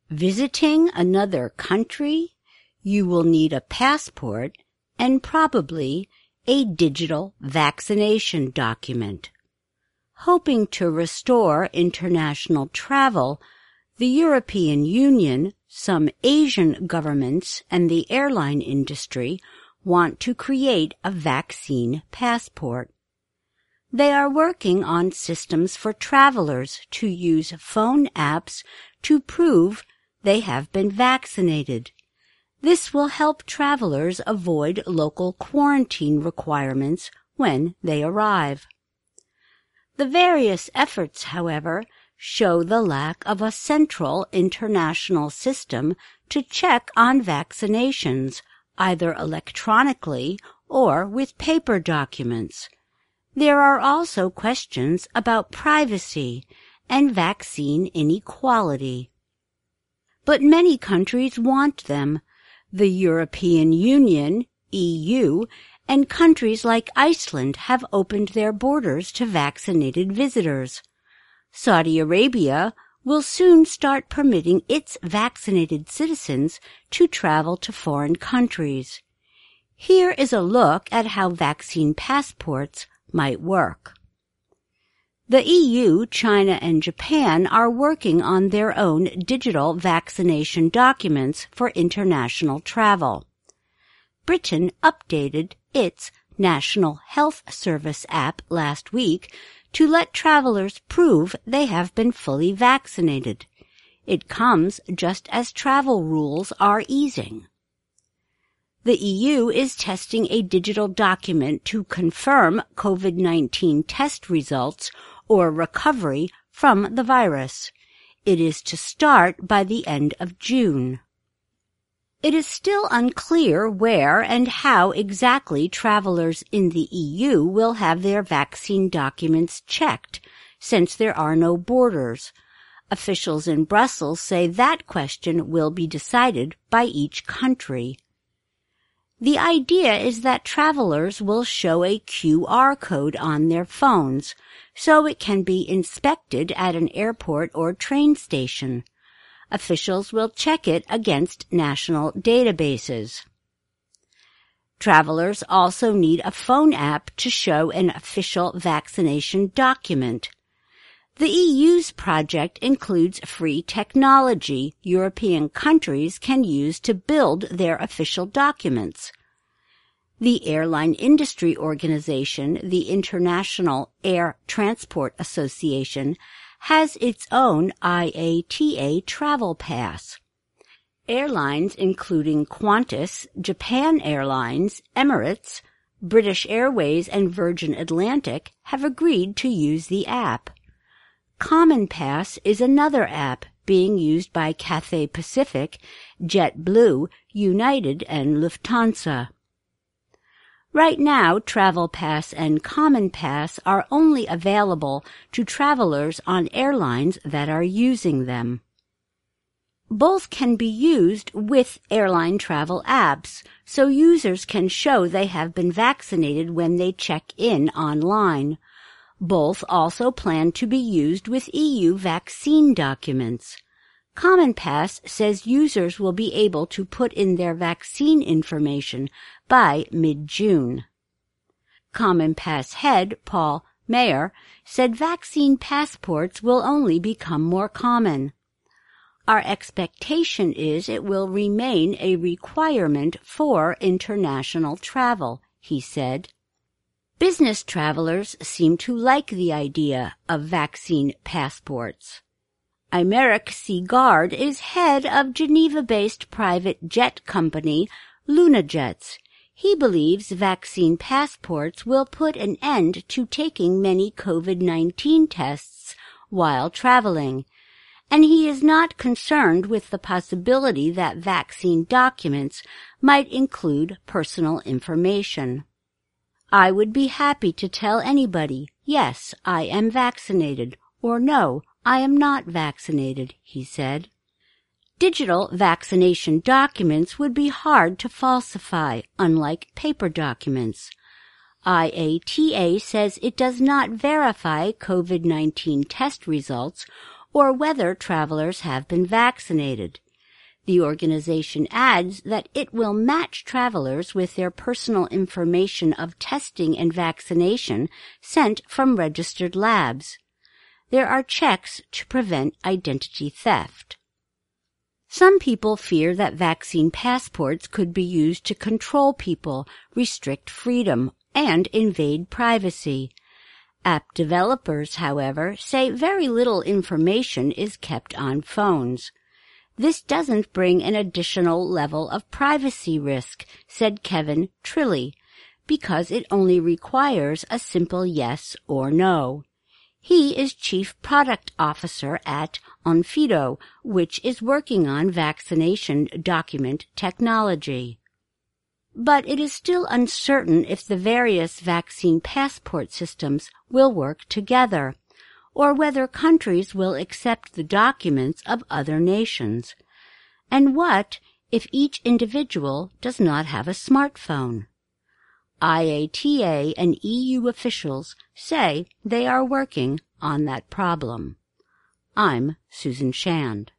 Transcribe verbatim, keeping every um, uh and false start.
Visiting another country, you will need a passport and probably a digital vaccination document. Hoping to restore international travel, the European Union, some Asian governments, and the airline industry want to create a vaccine passport. They are working on systems for travelers to use phone apps to prove they have been vaccinated. This will help travelers avoid local quarantine requirements when they arrive. The various efforts, however, show the lack of a central international system to check on vaccinations, either electronically or with paper documents. There are also questions about privacy and vaccine inequality. But many countries want them. The European Union, E U, and countries like Iceland have opened their borders to vaccinated visitors. Saudi Arabia will soon start permitting its vaccinated citizens to travel to foreign countries. Here is a look at how vaccine passports might work. The E U, China, and Japan are working on their own digital vaccination documents for international travel. Britain updated its National Health Service app last week to let travelers prove they have been fully vaccinated. It comes just as travel rules are easing. The E U is testing a digital document to confirm COVID nineteen test results or recovery from the virus. It is to start by the end of June. It is still unclear where and how exactly travelers in the E U will have their vaccine documents checked, since there are no borders. Officials in Brussels say that question will be decided by each country. The idea is that travelers will show a Q R code on their phones, so it can be inspected at an airport or train station. Officials will check it against national databases. Travelers also need a phone app to show an official vaccination document. The E U's project includes free technology European countries can use to build their official documents. The airline industry organization, the International Air Transport Association, has its own I A T A travel pass. Airlines including Qantas, Japan Airlines, Emirates, British Airways, and Virgin Atlantic have agreed to use the app. Common Pass is another app being used by Cathay Pacific, JetBlue, United, and Lufthansa. Right now, Travel Pass and Common Pass are only available to travelers on airlines that are using them. Both can be used with airline travel apps, so users can show they have been vaccinated when they check in online. Both also plan to be used with E U vaccine documents. Common Pass says users will be able to put in their vaccine information by mid-June. Common Pass head Paul Mayer said vaccine passports will only become more common. Our expectation is it will remain a requirement for international travel, he said. Business travelers seem to like the idea of vaccine passports. Aymeric Seagard is head of Geneva-based private jet company LunaJets. He believes vaccine passports will put an end to taking many COVID nineteen tests while traveling, and he is not concerned with the possibility that vaccine documents might include personal information. I would be happy to tell anybody, yes, I am vaccinated, or no, I am not vaccinated, he said. Digital vaccination documents would be hard to falsify, unlike paper documents. I A T A says it does not verify COVID nineteen test results or whether travelers have been vaccinated. The organization adds that it will match travelers with their personal information of testing and vaccination sent from registered labs. There are checks to prevent identity theft. Some people fear that vaccine passports could be used to control people, restrict freedom, and invade privacy. App developers, however, say very little information is kept on phones. This doesn't bring an additional level of privacy risk, said Kevin Trilley, because it only requires a simple yes or no. He is Chief Product Officer at Onfido, which is working on vaccination document technology. But it is still uncertain if the various vaccine passport systems will work together, or whether countries will accept the documents of other nations. And what if each individual does not have a smartphone? I A T A and E U officials say they are working on that problem. I'm Susan Shand.